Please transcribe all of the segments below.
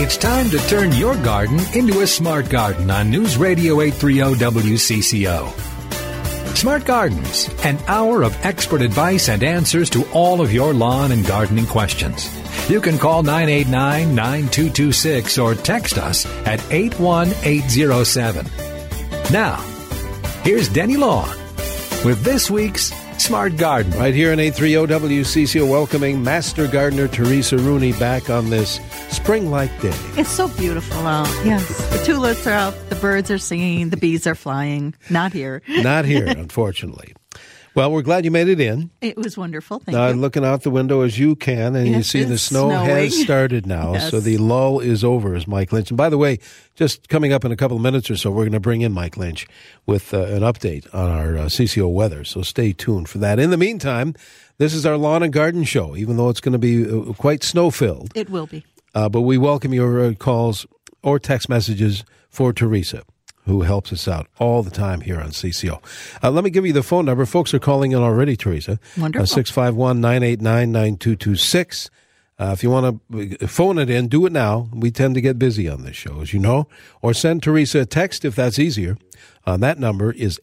It's time to turn your garden into a smart garden on News Radio 830 WCCO. Smart Gardens, an hour of expert advice and answers to all of your lawn and gardening questions. You can call 989-9226 or text us at 81807. Now, here's Denny Long with this week's Smart Garden. Right here in 830 WCCO, welcoming Master Gardener Teresa Rooney back on this spring-like day. It's so beautiful out. Yes. The tulips are out, the birds are singing, the bees are flying. Not here. Not here, unfortunately. Well, we're glad you made it in. It was wonderful. Thank you. Looking out the window as you can, and you see the snow has started now, Yes. so the lull is over, as Mike Lynch. And by the way, just coming up in a couple of minutes or so, we're going to bring in Mike Lynch with an update on our CCO weather, so stay tuned for that. In the meantime, this is our lawn and garden show, even though it's going to be quite snow-filled. It will be. But we welcome your calls or text messages for Teresa, who helps us out all the time here on CCO. Let me give you the phone number. Folks are calling in already, Teresa. Wonderful. 651-989-9226. If you want to phone it in, do it now. We tend to get busy on this show, as you know. Or send Teresa a text if that's easier. That number is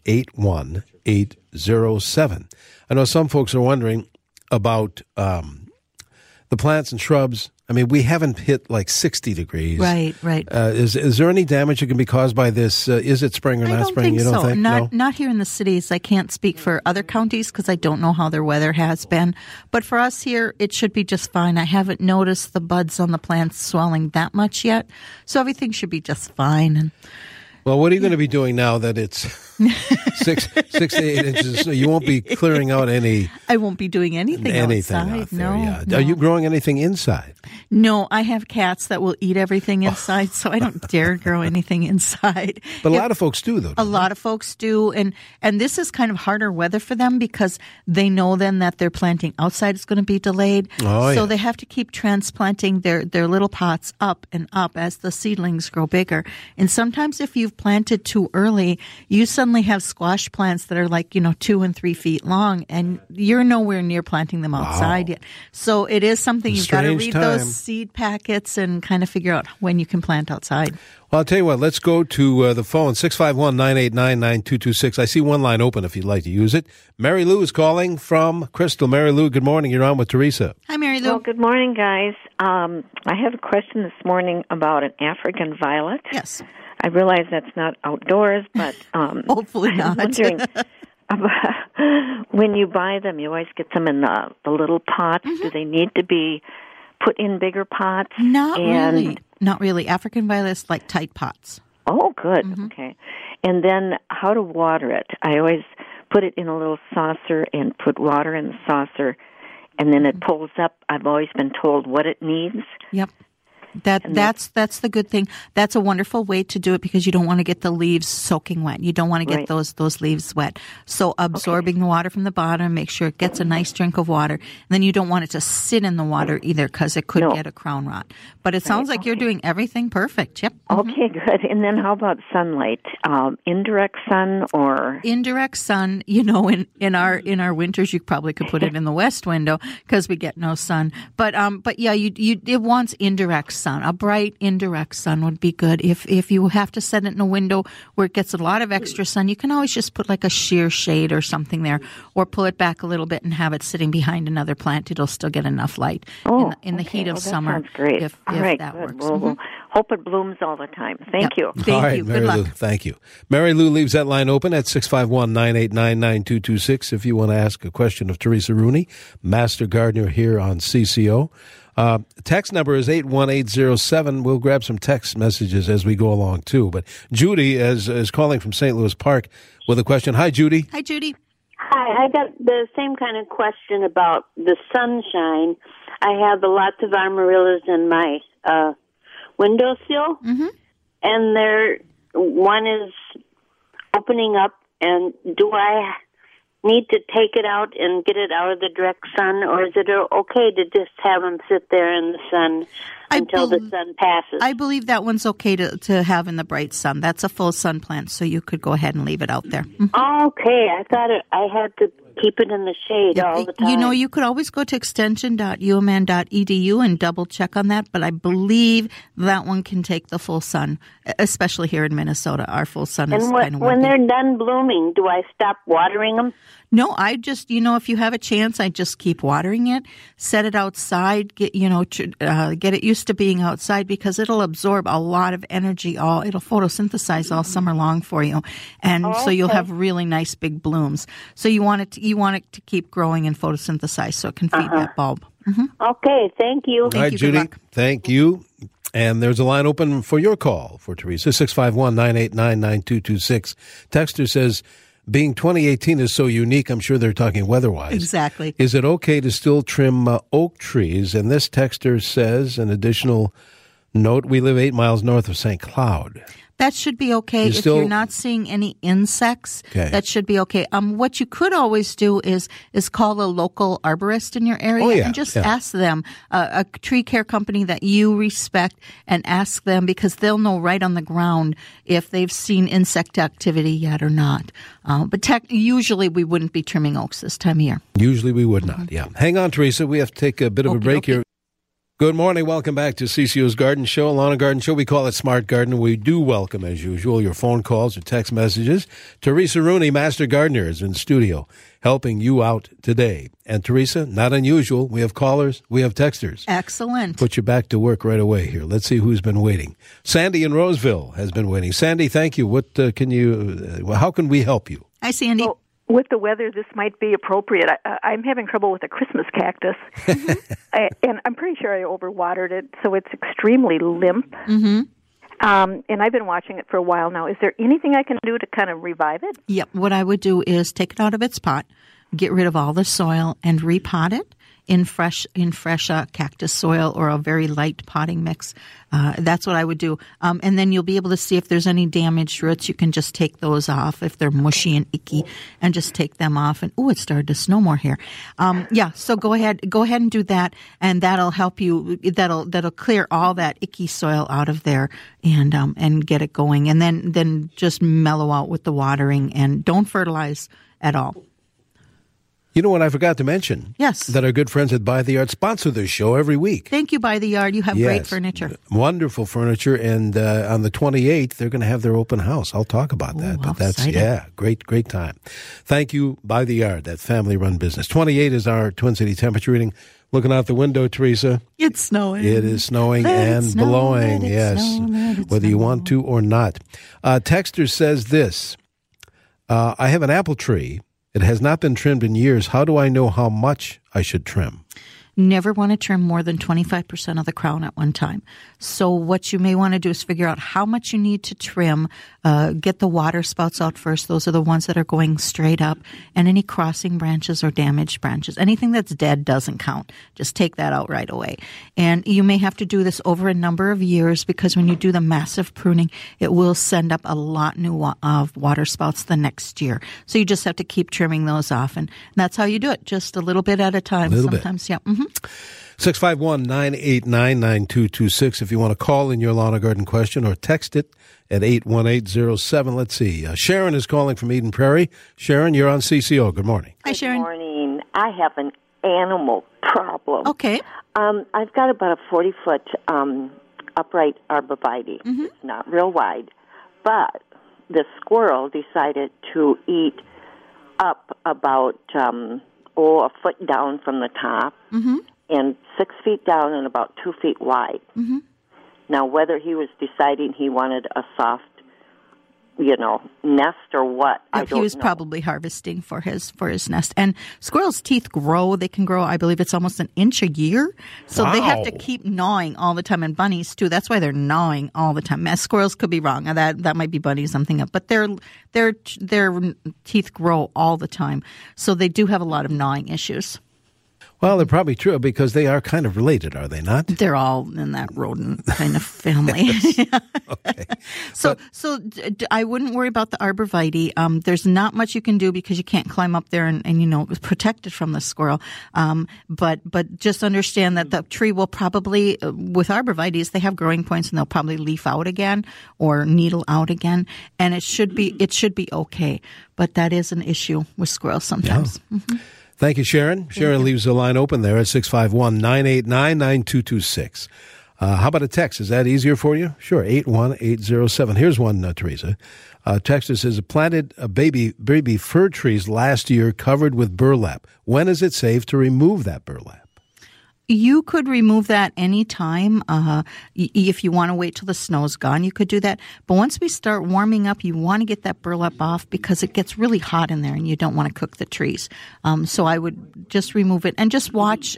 81807. I know some folks are wondering about the plants and shrubs. I mean, we haven't hit like 60 degrees. Right. Is there any damage that can be caused by this? Is it spring or not spring? You don't think so. No? Not here in the cities. I can't speak for other counties because I don't know how their weather has been. But for us here, it should be just fine. I haven't noticed the buds on the plants swelling that much yet. So everything should be just fine. Well, what are you going to be doing now that it's 6 to 8 inches? So you won't be clearing out any. I won't be doing anything outside. Out there, No. Are you growing anything inside? No, I have cats that will eat everything inside, so I don't dare grow anything inside. But a lot of folks do, though. A lot of folks do, and this is kind of harder weather for them because they know then that their planting outside is going to be delayed. So they have to keep transplanting their little pots up and up as the seedlings grow bigger. And sometimes if you've planted too early, you suddenly have squash plants that are 2 and 3 feet long, and you're nowhere near planting them outside yet. So it is something you've got to read those seed packets and kind of figure out when you can plant outside. Well, I'll tell you what, let's go to the phone, 651-989-9226. I see one line open if you'd like to use it. Mary Lou is calling from Crystal. Mary Lou, good morning. You're on with Teresa. Hi, Mary Lou. Well, good morning, guys. I have a question this morning about an African violet. Yes. I realize that's not outdoors, but hopefully not. I'm wondering, when you buy them, you always get them in the little pots. Mm-hmm. Do they need to be put in bigger pots? Not really. African violets like tight pots. Oh, good. Mm-hmm. Okay. And then how to water it. I always put it in a little saucer and put water in the saucer, and then it pulls up. I've always been told what it needs. Yep. That's the good thing. That's a wonderful way to do it because you don't want to get the leaves soaking wet. You don't want to get those leaves wet. So absorbing the water from the bottom, make sure it gets a nice drink of water. And then you don't want it to sit in the water either because it could get a crown rot. But it sounds like you're doing everything perfect. Yep. Mm-hmm. Okay, good. And then how about sunlight? Indirect sun or indirect sun? In our winters, you probably could put it in the west window because we get no sun. But yeah, it wants indirect sun. A bright indirect sun would be good. If you have to set it in a window where it gets a lot of extra sun, you can always just put like a sheer shade or something there, or pull it back a little bit and have it sitting behind another plant. It'll still get enough light in the heat of summer. That sounds great. If right, that good. works. We'll hope it blooms all the time. Thank you. Thank you. Mary Good luck. Lou, thank you. Mary Lou leaves that line open at 651-989-9226 if you want to ask a question of Teresa Rooney, Master Gardener here on CCO. Text number is 81807. We'll grab some text messages as we go along, too. But Judy is calling from St. Louis Park with a question. Hi, Judy. Hi, Judy. Hi, I got the same kind of question about the sunshine. I have lots of amaryllis in my windowsill, and one is opening up, and do I need to take it out and get it out of the direct sun, or is it okay to just have them sit there in the sun until the sun passes? I believe that one's okay to have in the bright sun. That's a full sun plant, so you could go ahead and leave it out there. Okay, I thought I had to keep it in the shade all the time. You know, you could always go to extension.umn.edu and double check on that, but I believe that one can take the full sun, especially here in Minnesota. Our full sun is kind of when they're done blooming, do I stop watering them? No, I just, if you have a chance, I just keep watering it, set it outside, get it used to being outside because it'll absorb a lot of energy. It'll photosynthesize all summer long for you. And so you'll have really nice big blooms. So you want it to keep growing and photosynthesize so it can feed that bulb. Mm-hmm. Okay, thank you. All right, Judy, thank you. And there's a line open for your call for Teresa, 651-989-9226. Texter says, being 2018 is so unique, I'm sure they're talking weather-wise. Exactly. Is it okay to still trim oak trees? And this texter says, an additional note, we live 8 miles north of St. Cloud. That should be okay. If you're not seeing any insects, that should be okay. What you could always do is call a local arborist in your area and just ask them, a tree care company that you respect, and ask them because they'll know right on the ground if they've seen insect activity yet or not. But usually we wouldn't be trimming oaks this time of year. Usually we would not, yeah. Hang on, Teresa. We have to take a bit of a break here. Good morning. Welcome back to CCO's Garden Show, Lawn and Garden Show. We call it Smart Garden. We do welcome, as usual, your phone calls or text messages. Teresa Rooney, Master Gardener, is in studio helping you out today. And Teresa, not unusual. We have callers. We have texters. Excellent. Put you back to work right away here. Let's see who's been waiting. Sandy in Roseville has been waiting. Sandy, thank you. How can we help you? Hi, Sandy. Well, with the weather, this might be appropriate. I'm having trouble with a Christmas cactus, and I'm pretty sure I overwatered it, so it's extremely limp. Mm-hmm. And I've been watching it for a while now. Is there anything I can do to kind of revive it? Yep. What I would do is take it out of its pot, get rid of all the soil, and repot it in fresh cactus soil or a very light potting mix. That's what I would do. And then you'll be able to see if there's any damaged roots. You can just take those off if they're mushy and icky, and just take them off. And it started to snow more here. So go ahead and do that, and that'll help you. That'll clear all that icky soil out of there and get it going. And then just mellow out with the watering, and don't fertilize at all. You know what I forgot to mention? Yes. That our good friends at By the Yard sponsor this show every week. Thank you, By the Yard. You have great furniture. Wonderful furniture. And on the 28th, they're going to have their open house. I'll talk about that. But that's, great time. Thank you, By the Yard, that family-run business. 28 is our Twin City temperature reading. Looking out the window, Teresa. It's snowing. It is snowing and blowing, yes, whether you want to or not. Texter says this, I have an apple tree. It has not been trimmed in years. How do I know how much I should trim? Never want to trim more than 25% of the crown at one time. So what you may want to do is figure out how much you need to trim. Get the water spouts out first. Those are the ones that are going straight up. And any crossing branches or damaged branches. Anything that's dead doesn't count. Just take that out right away. And you may have to do this over a number of years because when you do the massive pruning, it will send up a lot of water spouts the next year. So you just have to keep trimming those off. And that's how you do it. Just a little bit at a time. Sometimes, yeah. Mm-hmm. 651-989-9226 if you want to call in your lawn or garden question, or text it at 81807. Let's see. Sharon is calling from Eden Prairie. Sharon, you're on CCO. Good morning. Hi, Sharon. Good morning. I have an animal problem. Okay. I've got about a 40-foot upright arborvitae. Mm-hmm. It's not real wide. But the squirrel decided to eat up about a foot down from the top, mm-hmm. and 6 feet down and about 2 feet wide. Mm-hmm. Now, whether he was deciding he wanted a soft, nest or what, I don't know. He was probably harvesting for his nest. And squirrels' teeth grow. They can grow, I believe it's almost an inch a year. So They have to keep gnawing all the time. And bunnies, too. That's why they're gnawing all the time. Squirrels could be wrong. That might be bunnies, something up. But their teeth grow all the time. So they do have a lot of gnawing issues. Well, they're probably true because they are kind of related, are they not? They're all in that rodent kind of family. Okay. So I wouldn't worry about the arborvitae. There's not much you can do because you can't climb up there and protect it from the squirrel. But just understand that the tree will probably, with arborvitaes, they have growing points and they'll probably leaf out again or needle out again, and it should be okay. But that is an issue with squirrels sometimes. Yeah. Mm-hmm. Thank you, Sharon. Sharon leaves the line open there at 651-989-9226. How about a text? Is that easier for you? Sure, 81807. Here's one, Teresa. Texter says, planted baby fir trees last year covered with burlap. When is it safe to remove that burlap? You could remove that any time. If you want to wait till the snow's gone, you could do that. But once we start warming up, you want to get that burlap off because it gets really hot in there and you don't want to cook the trees. So I would just remove it and just watch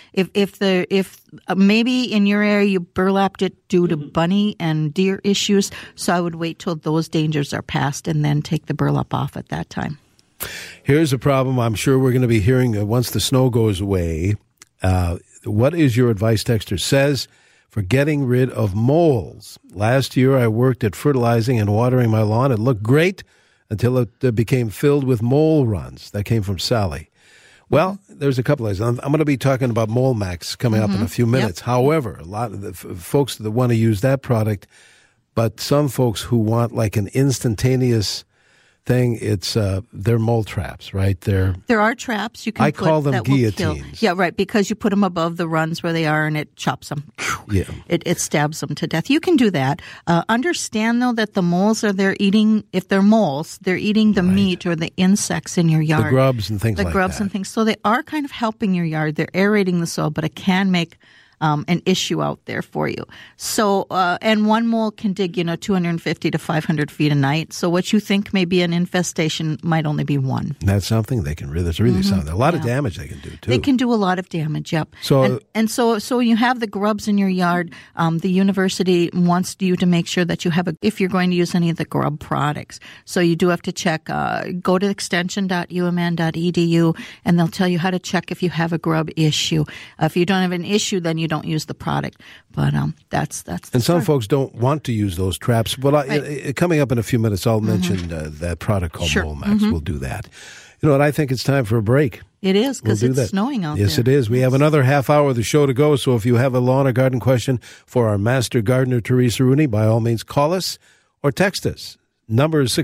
if maybe in your area you burlapped it due to bunny and deer issues. So I would wait till those dangers are past and then take the burlap off at that time. Here's a problem I'm sure we're going to be hearing once the snow goes away. What is your advice, Texter says, for getting rid of moles? Last year, I worked at fertilizing and watering my lawn. It looked great until it became filled with mole runs. That came from Sally. Well, there's a couple of things. I'm going to be talking about Mole Max coming up in a few minutes. Yep. However, a lot of the folks that want to use that product, but some folks who want like an instantaneous thing, it's they're mole traps, right? There are traps you can put. I call them guillotines. Yeah, right, because you put them above the runs where they are and it chops them. Yeah. It stabs them to death. You can do that. Understand, though, that the moles if they're moles, they're eating the meat or the insects in your yard. The grubs and things like that. The grubs and things. So they are kind of helping your yard. They're aerating the soil, but it can make an issue out there for you. So, and one mole can dig, 250 to 500 feet a night. So what you think may be an infestation might only be one. That's something they can that's really something. A lot of damage they can do, too. They can do a lot of damage, yep. So, so you have the grubs in your yard. The university wants you to make sure that you have if you're going to use any of the grub products. So you do have to check, go to extension.umn.edu and they'll tell you how to check if you have a grub issue. If you don't have an issue, then you don't use the product, but that's and some folks don't want to use those traps. But coming up in a few minutes, I'll mention that product called Mole Max. We'll do that. You know what? I think it's time for a break. It is because it's snowing out there. Yes, it is. We have another half hour of the show to go. So if you have a lawn or garden question for our master gardener, Teresa Rooney, by all means, call us or text us. Number is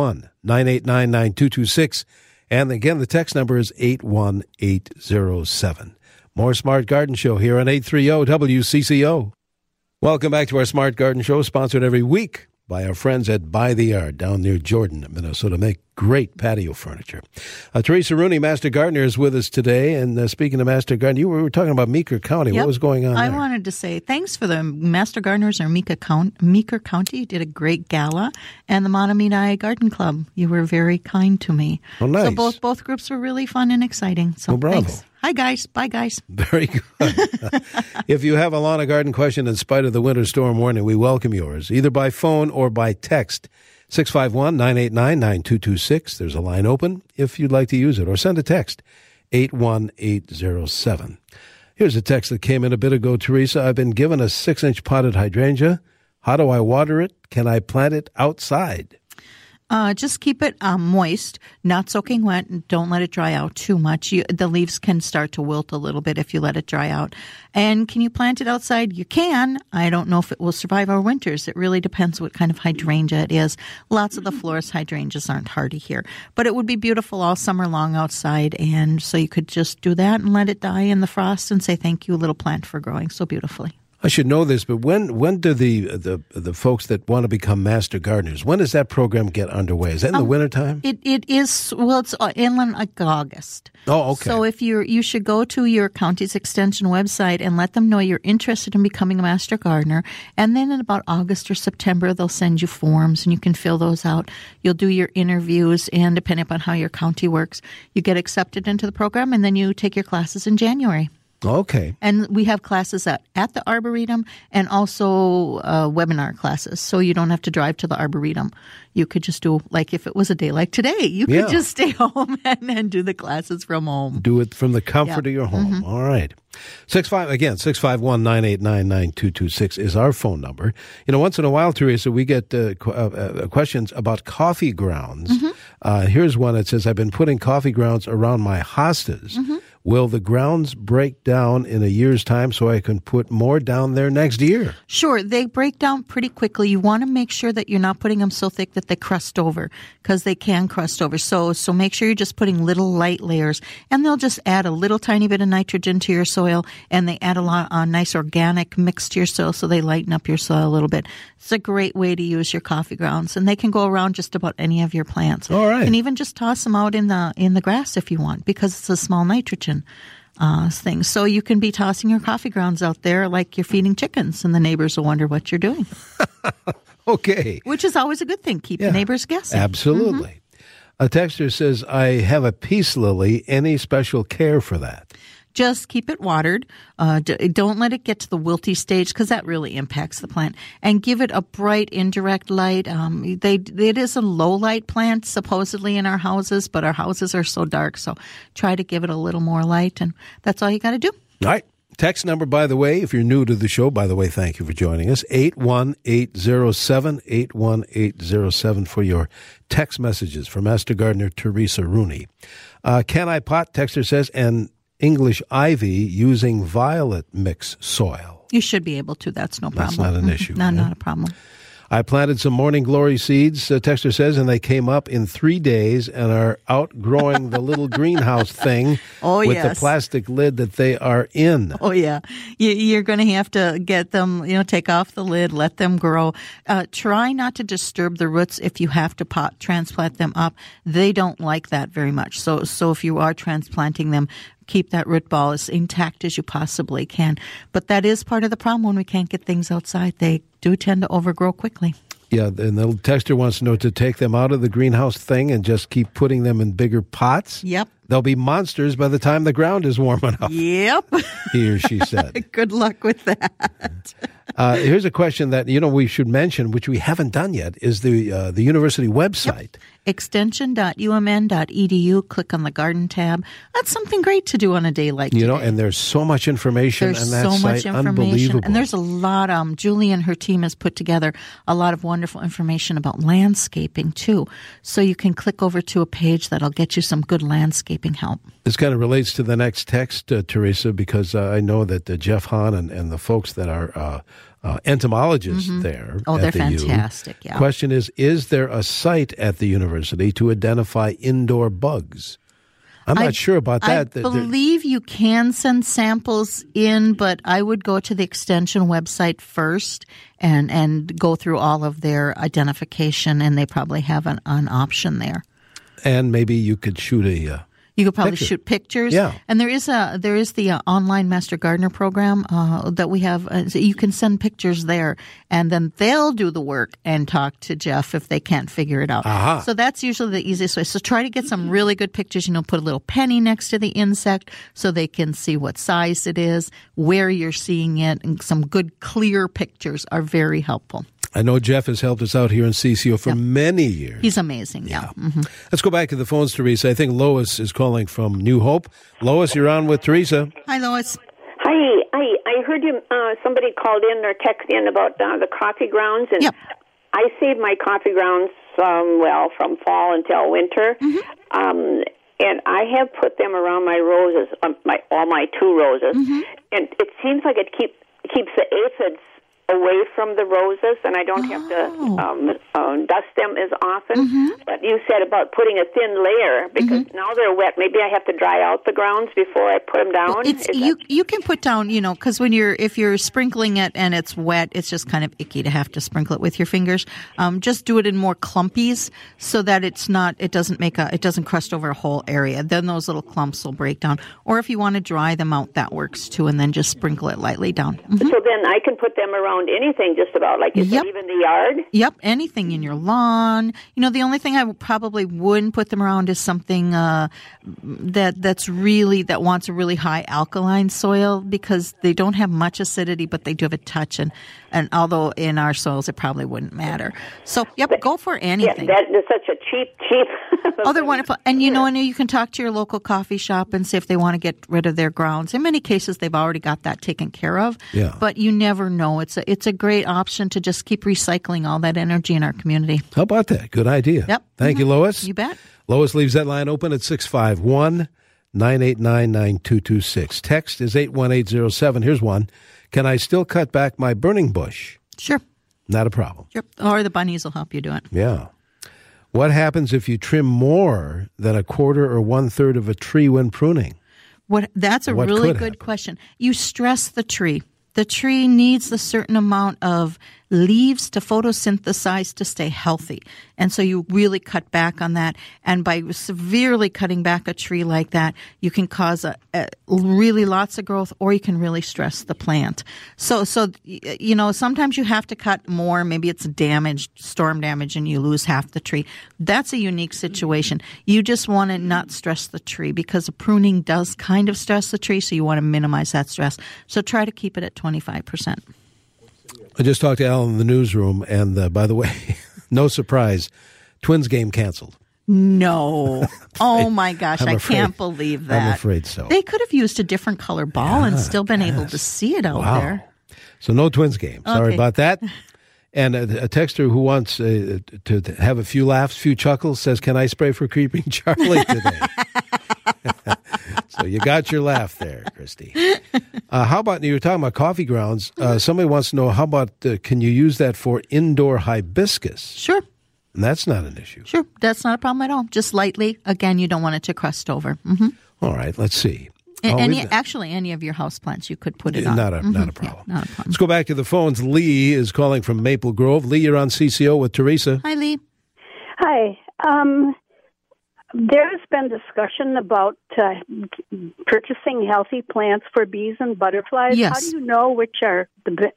651-989-9226. And again, the text number is 81807. More Smart Garden Show here on 830 WCCO. Welcome back to our Smart Garden Show, sponsored every week by our friends at By the Yard down near Jordan, Minnesota. Make great patio furniture. Teresa Rooney, Master Gardener, is with us today. And speaking of Master Gardener, we were talking about Meeker County. Yep. What was going on there? I wanted to say thanks for the Master Gardeners or Meeker County. You did a great gala. And the Mahtomedi Garden Club. You were very kind to me. Oh, nice. So both groups were really fun and exciting. So bravo. Thanks. Hi, guys. Bye, guys. Very good. If you have a lawn or garden question in spite of the winter storm warning, we welcome yours, either by phone or by text. 651-989-9226. There's a line open if you'd like to use it, or send a text, 81807. Here's a text that came in a bit ago, Teresa. I've been given a 6-inch potted hydrangea. How do I water it? Can I plant it outside? Just keep it moist, not soaking wet, and don't let it dry out too much. The leaves can start to wilt a little bit if you let it dry out. And can you plant it outside? You can. I don't know if it will survive our winters. It really depends what kind of hydrangea it is. Lots of the florist hydrangeas aren't hardy here. But it would be beautiful all summer long outside, and so you could just do that and let it die in the frost and say thank you, little plant, for growing so beautifully. I should know this, but when do the folks that want to become master gardeners, when does that program get underway? Is that in the wintertime? It is, well, it's inland like August. Oh, okay. So if you should go to your county's extension website and let them know you're interested in becoming a master gardener. And then in about August or September, they'll send you forms and you can fill those out. You'll do your interviews, and depending upon how your county works, you get accepted into the program, and then you take your classes in January. Okay. And we have classes at the Arboretum and also webinar classes. So you don't have to drive to the Arboretum. You could just do, like if it was a day like today, you could just stay home and do the classes from home. Do it from the comfort of your home. All right. 651-989-9226 is our phone number. You know, once in a while, Teresa, we get questions about coffee grounds. Here's one that says, I've been putting coffee grounds around my hostas. Will the grounds break down in a year's time so I can put more down there next year? Sure. They break down pretty quickly. You want to make sure that you're not putting them so thick that they crust over, because they can crust over. So make sure you're just putting little light layers, and they'll just add a little tiny bit of nitrogen to your soil, and they add a lot nice organic mix to your soil, so they lighten up your soil a little bit. It's a great way to use your coffee grounds, and they can go around just about any of your plants. All right. And even just toss them out in the grass if you want, because it's a small nitrogen thing. So you can be tossing your coffee grounds out there like you're feeding chickens, and the neighbors will wonder what you're doing. Okay. Which is always a good thing. Keep the neighbors guessing. Absolutely. A texter says, I have a peace lily. Any special care for that? Just keep it watered. Don't let it get to the wilty stage, because that really impacts the plant. And give it a bright, indirect light. It is a low light plant, supposedly, in our houses, but our houses are so dark. So try to give it a little more light, and that's all you got to do. All right. Text number, by the way, if you're new to the show, by the way, thank you for joining us, 81807, 81807 for your text messages for Master Gardener Teresa Rooney. Can I pot, texter says, and English ivy using violet mix soil? You should be able to. That's no problem. That's not an issue. No, not a problem. I planted some morning glory seeds, texter says, and they came up in 3 days and are outgrowing the little greenhouse thing with the plastic lid that they are in. Oh, yeah. You're going to have to get them, take off the lid, let them grow. Try not to disturb the roots if you have to transplant them up. They don't like that very much. So if you are transplanting them, keep that root ball as intact as you possibly can. But that is part of the problem when we can't get things outside. They do tend to overgrow quickly. Yeah, and the texter wants to know to take them out of the greenhouse thing and just keep putting them in bigger pots. Yep. They'll be monsters by the time the ground is warm enough. Yep. He or she said. Good luck with that. Here's a question that, we should mention, which we haven't done yet, is the university website. Yep. Extension.umn.edu. Click on the garden tab. That's something great to do on a day like today. And there's so much information on that site. There's so much information. Unbelievable. And there's a lot. Julie and her team has put together a lot of wonderful information about landscaping, too. So you can click over to a page that'll get you some good landscaping help. This kind of relates to the next text, Teresa, because I know that Jeff Hahn and the folks that are entomologists there. Oh, they're fantastic, yeah. Question is there a site at the university to identify indoor bugs? I'm not sure about that. I believe you can send samples in, but I would go to the Extension website first and go through all of their identification, and they probably have an option there. And maybe you could shoot You could probably shoot pictures. Yeah. And there is the online Master Gardener program that we have. So you can send pictures there, and then they'll do the work and talk to Jeff if they can't figure it out. Aha. So that's usually the easiest way. So try to get some really good pictures. Put a little penny next to the insect so they can see what size it is, where you're seeing it, and some good clear pictures are very helpful. I know Jeff has helped us out here in CCO for many years. He's amazing, yeah. Mm-hmm. Let's go back to the phones, Teresa. I think Lois is calling from New Hope. Lois, you're on with Teresa. Hi, Lois. Hi. I heard you. Somebody called in or texted in about the coffee grounds, and I save my coffee grounds from fall until winter. Mm-hmm. And I have put them around my roses, all my 2 roses, and it seems like it keeps the aphids away from the roses, and I don't have to dust them as often. Mm-hmm. But you said about putting a thin layer, because now they're wet. Maybe I have to dry out the grounds before I put them down. Well, you can put down, because if you're sprinkling it and it's wet, it's just kind of icky to have to sprinkle it with your fingers. Just do it in more clumpies so that it doesn't crust over a whole area. Then those little clumps will break down. Or if you want to dry them out, that works too, and then just sprinkle it lightly down. Mm-hmm. So then I can put them around anything just about, like you said, even the yard? Yep, anything in your lawn. The only thing I probably wouldn't put them around is something that wants a really high alkaline soil, because they don't have much acidity, but they do have a touch. And although in our soils it probably wouldn't matter. So, go for anything. Yeah, that is such a cheap. Oh, they're wonderful. And you can talk to your local coffee shop and see if they want to get rid of their grounds. In many cases, they've already got that taken care of. Yeah. But you never know. It's a great option to just keep recycling all that energy in our community. How about that? Good idea. Yep. Thank you, Lois. You bet. Lois leaves that line open at 651-989-9226. Text is 81807. Here's one. Can I still cut back my burning bush? Sure. Not a problem. Sure. Or the bunnies will help you do it. Yeah. What happens if you trim more than a quarter or 1/3 of a tree when pruning? That's a really good question. You stress the tree. The tree needs a certain amount of leaves to photosynthesize to stay healthy. And so you really cut back on that. And by severely cutting back a tree like that, you can cause a really lots of growth, or you can really stress the plant. So sometimes you have to cut more. Maybe it's storm damage, and you lose half the tree. That's a unique situation. You just want to not stress the tree, because pruning does kind of stress the tree, so you want to minimize that stress. So try to keep it at 25%. I just talked to Al in the newsroom, and by the way, no surprise, Twins game canceled. No. Oh, my gosh. I can't believe that. I'm afraid so. They could have used a different color ball and still been able to see it out there. So no Twins game. Sorry about that. And a texter who wants to have a few laughs, few chuckles, says, can I spray for Creeping Charlie today? So you got your laugh there, Christy. How about, you were talking about coffee grounds. Somebody wants to know, how about, can you use that for indoor hibiscus? Sure. And that's not an issue. Sure. That's not a problem at all. Just lightly. Again, you don't want it to crust over. Mm-hmm. All right. Let's see. Any of your houseplants, you could put it on. Not a problem. Yeah, not a problem. Let's go back to the phones. Lee is calling from Maple Grove. Lee, you're on CCO with Teresa. Hi, Lee. Hi. There's been discussion about purchasing healthy plants for bees and butterflies. Yes. How do you know which are the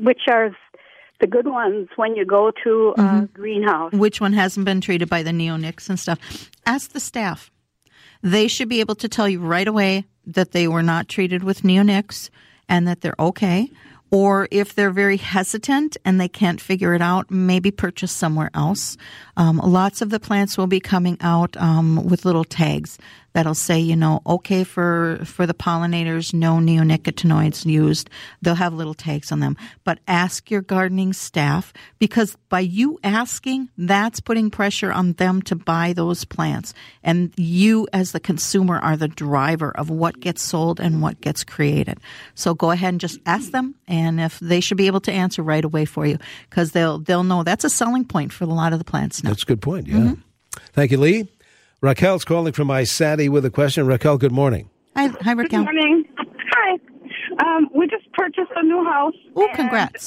good ones when you go to a greenhouse? Which one hasn't been treated by the neonics and stuff? Ask the staff. They should be able to tell you right away that they were not treated with neonics and that they're okay. Or if they're very hesitant and they can't figure it out, maybe purchase somewhere else. Lots of the plants will be coming out with little tags that'll say, okay for the pollinators, no neonicotinoids used. They'll have little tags on them. But ask your gardening staff, because by you asking, that's putting pressure on them to buy those plants. And you, as the consumer, are the driver of what gets sold and what gets created. So go ahead and just ask them, and if they should be able to answer right away for you, because they'll know that's a selling point for a lot of the plants now. That's a good point, yeah. Thank you, Lee. Raquel's calling from ISATI with a question. Raquel, good morning. Hi, Raquel. Good morning. Hi. We just purchased a new house. Oh, congrats.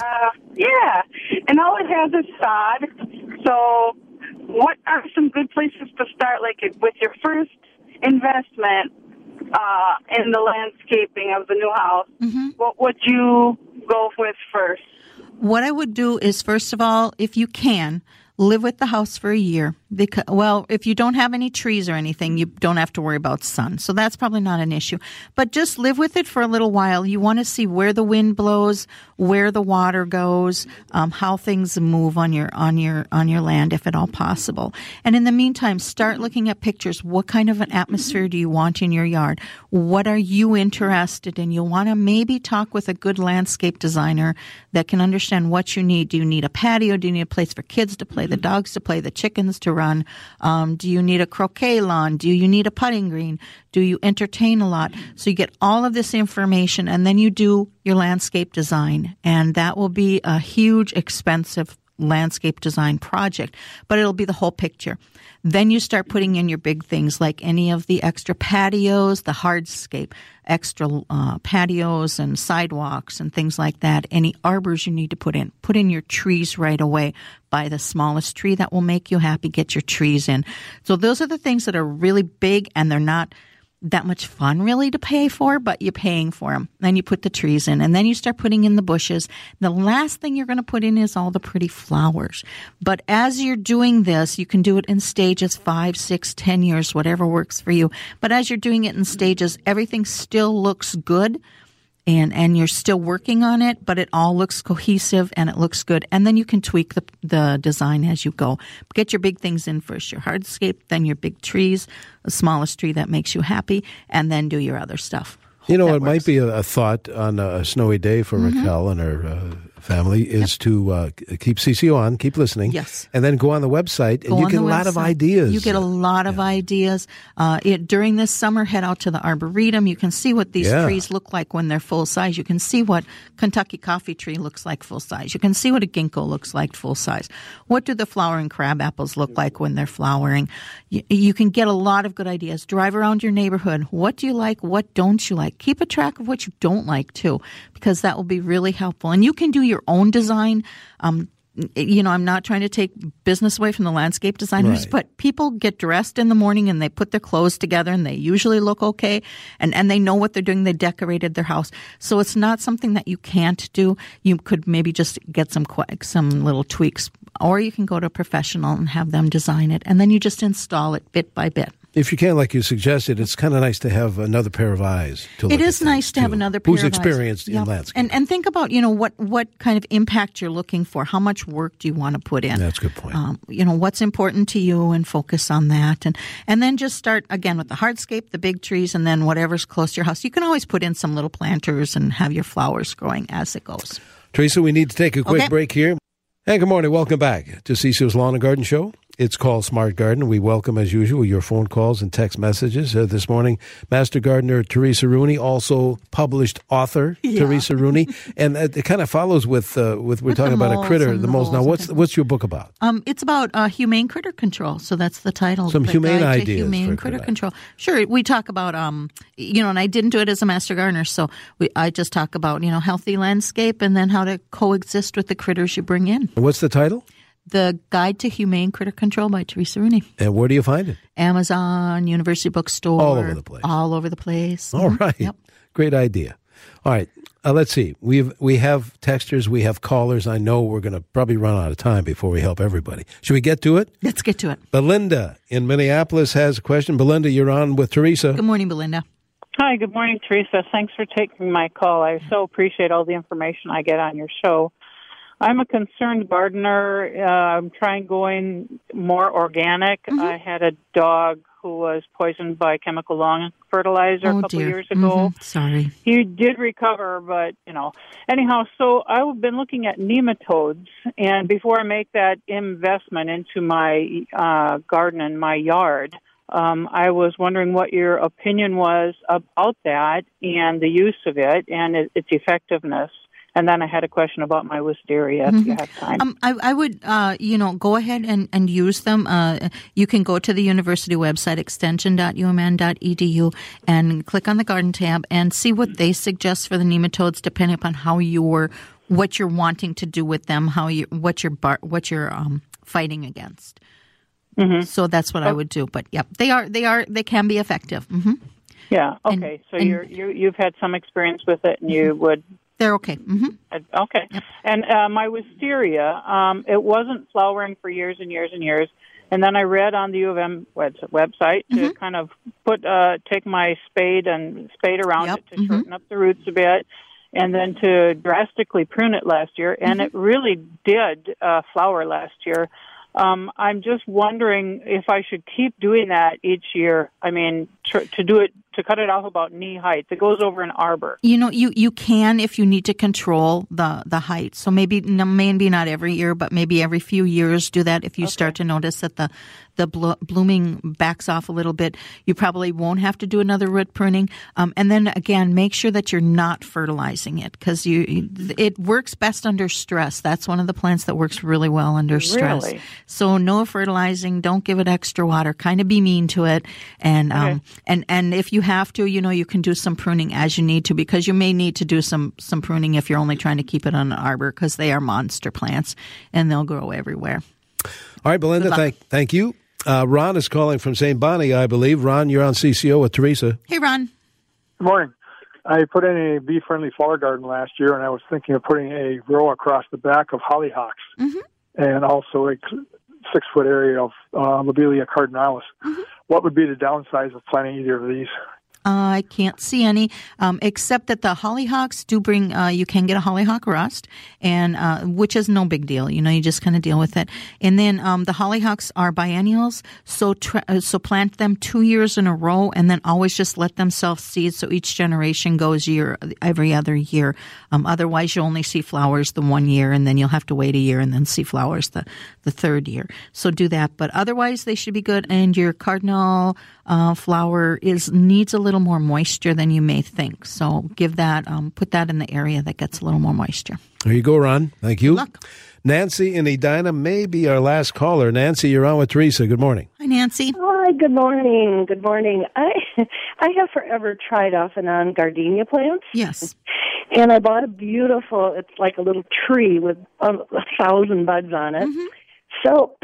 And all it has is sod. So what are some good places to start, like with your first investment in the landscaping of the new house? What would you go with first? What I would do is, first of all, if you can, live with the house for a year. Because, if you don't have any trees or anything, you don't have to worry about sun. So that's probably not an issue. But just live with it for a little while. You want to see where the wind blows, where the water goes, how things move on your land, if at all possible. And in the meantime, start looking at pictures. What kind of an atmosphere do you want in your yard? What are you interested in? You'll want to maybe talk with a good landscape designer that can understand what you need. Do you need a patio? Do you need a place for kids to play, the dogs to play, the chickens to run? Do you need a croquet lawn? Do you need a putting green? Do you entertain a lot? So you get all of this information, and then you do your landscape design. And that will be a huge, expensive landscape design project, but it'll be the whole picture. Then you start putting in your big things, like any of the extra patios, the hardscape, extra patios and sidewalks and things like that. Any arbors you need to put in. Put in your trees right away. Buy the smallest tree that will make you happy. Get your trees in. So those are the things that are really big, and they're not that much fun really to pay for, but you're paying for them. Then you put the trees in, and then you start putting in the bushes. The last thing you're going to put in is all the pretty flowers. But as you're doing this, you can do it in stages, 5, 6, 10 years, whatever works for you. But as you're doing it in stages, everything still looks good. And you're still working on it, but it all looks cohesive and it looks good. And then you can tweak the design as you go. Get your big things in first, your hardscape, then your big trees, the smallest tree that makes you happy, and then do your other stuff. You know, it might be a thought on a snowy day for Raquel and her family is to keep CCO on, keep listening. Yes. And then go on the website, and you get a lot of ideas. You get a lot of ideas. During this summer, head out to the Arboretum. You can see what these trees look like when they're full size. You can see what Kentucky coffee tree looks like full size. You can see what a ginkgo looks like full size. What do the flowering crab apples look like when they're flowering? You can get a lot of good ideas. Drive around your neighborhood. What do you like? What don't you like? Keep a track of what you don't like, too, because that will be really helpful. And you can do your own design. I'm not trying to take business away from the landscape designers, but people get dressed in the morning and they put their clothes together and they usually look okay and they know what they're doing. They decorated their house. So it's not something that you can't do. You could maybe just get some little tweaks, or you can go to a professional and have them design it, and then you just install it bit by bit. If you can, like you suggested, it's kind of nice to have another pair of eyes to look at. It is nice to have another pair of eyes. Who's experienced in landscape. And think about, what kind of impact you're looking for. How much work do you want to put in? That's a good point. What's important to you, and focus on that. And then just start, again, with the hardscape, the big trees, and then whatever's close to your house. You can always put in some little planters and have your flowers growing as it goes. Teresa, we need to take a quick break here. Hey, good morning. Welcome back to CCO's Lawn and Garden Show. It's called Smart Garden. We welcome, as usual, your phone calls and text messages. This morning, Master Gardener Teresa Rooney, also published author Teresa Rooney, and it kind of follows with we're talking about a critter, the moles. Now, what's your book about? It's about humane critter control. So that's the title. Some humane ideas. Humane critter control. Sure, we talk about and I didn't do it as a master gardener, so I just talk about healthy landscape and then how to coexist with the critters you bring in. And what's the title? The Guide to Humane Critter Control by Teresa Rooney. And where do you find it? Amazon, University Bookstore. All over the place. All over the place. All right. Yep. Great idea. All right. Let's see. We have texters. We have callers. I know we're going to probably run out of time before we help everybody. Should we get to it? Let's get to it. Belinda in Minneapolis has a question. Belinda, you're on with Teresa. Good morning, Belinda. Hi, good morning, Teresa. Thanks for taking my call. I so appreciate all the information I get on your show. I'm a concerned gardener. I'm trying going more organic. I had a dog who was poisoned by chemical lawn fertilizer a couple years ago. Sorry. He did recover, but, Anyhow, so I've been looking at nematodes, and before I make that investment into my garden and my yard, I was wondering what your opinion was about that and the use of it and its effectiveness. And then I had a question about my wisteria, if you have time. I would, go ahead and use them. You can go to the university website, extension.umn.edu, and click on the garden tab and see what they suggest for the nematodes, depending upon what you're wanting to do with them, what you're fighting against. Mm-hmm. So that's what I would do. But they can be effective. Mm-hmm. Yeah. Okay. So you've had some experience with it, and you would. They're okay. Mm-hmm. Okay. Yep. And my wisteria, it wasn't flowering for years and years and years. And then I read on the U of M website to kind of take my spade around it to shorten up the roots a bit, and then to drastically prune it last year. And it really did flower last year. I'm just wondering if I should keep doing that each year. I mean, to cut it off about knee height. It goes over an arbor. You can if you need to control the height. So maybe not every year, but maybe every few years do that. If you start to notice that the blooming backs off a little bit, you probably won't have to do another root pruning. And then again, make sure that you're not fertilizing it, because it works best under stress. That's one of the plants that works really well under stress. Really? So no fertilizing. Don't give it extra water. Kind of be mean to it. And and if you have to, you can do some pruning as you need to, because you may need to do some pruning if you're only trying to keep it on an arbor, because they are monster plants and they'll grow everywhere. All right, Belinda, thank you. Ron is calling from St. Bonnie, I believe. Ron, you're on CCO with Teresa. Hey, Ron. Good morning. I put in a bee-friendly flower garden last year, and I was thinking of putting a row across the back of hollyhocks and also a 6-foot area of Lobelia cardinalis. What would be the downsides of planting either of these? I can't see any, except that the hollyhocks do bring, you can get a hollyhock rust, and which is no big deal. You just kind of deal with it. And then the hollyhocks are biennials, so plant them 2 years in a row, and then always just let them self-seed, so each generation goes every other year. Otherwise, you only see flowers the 1 year, and then you'll have to wait a year and then see flowers the third year. So do that. But otherwise, they should be good, and your cardinal flower needs a little more moisture than you may think. So give that, put that in the area that gets a little more moisture. There you go, Ron. Thank you. Good luck. Nancy in Edina may be our last caller. Nancy, you're on with Teresa. Good morning. Hi, Nancy. Hi, good morning. Good morning. I have forever tried off and on gardenia plants. Yes. And I bought a beautiful, it's like a little tree with 1,000 buds on it. So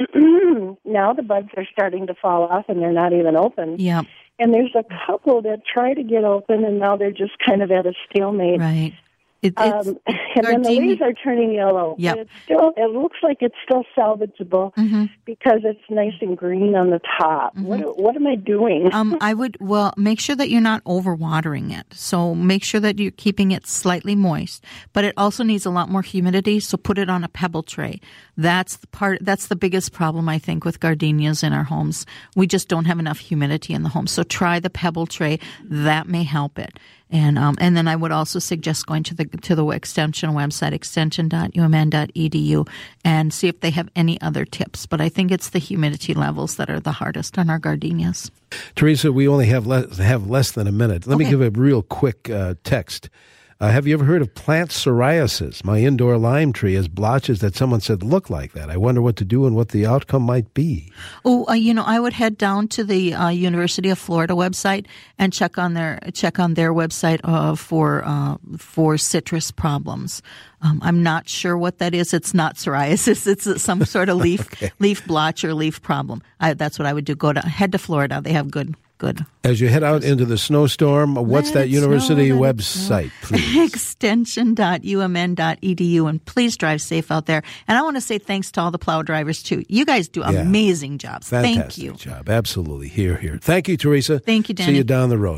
now the buds are starting to fall off and they're not even open. Yeah. And there's a couple that try to get open and now they're just kind of at a stalemate. Right. And then the leaves are turning yellow. Yep. But it looks like it's still salvageable because it's nice and green on the top. What am I doing? I would, make sure that you're not overwatering it. So make sure that you're keeping it slightly moist. But it also needs a lot more humidity, so put it on a pebble tray. That's the biggest problem, I think, with gardenias in our homes. We just don't have enough humidity in the home. So try the pebble tray. That may help it. And then I would also suggest going to the extension website, extension.umn.edu, and see if they have any other tips. But I think it's the humidity levels that are the hardest on our gardenias. Teresa, we only have less than a minute. Let me give a real quick text. Have you ever heard of plant psoriasis? My indoor lime tree has blotches that someone said look like that. I wonder what to do and what the outcome might be. Oh, I would head down to the University of Florida website and check on their website for citrus problems. I'm not sure what that is. It's not psoriasis. It's some sort of leaf blotch or leaf problem. That's what I would do. Head to Florida. They have good. As you head out into the snowstorm, what's that university website, please? Extension.umn.edu, and please drive safe out there. And I want to say thanks to all the plow drivers, too. You guys do amazing jobs. Fantastic Thank you. Job. Absolutely. Here. Thank you, Teresa. Thank you, Danny. See you down the road.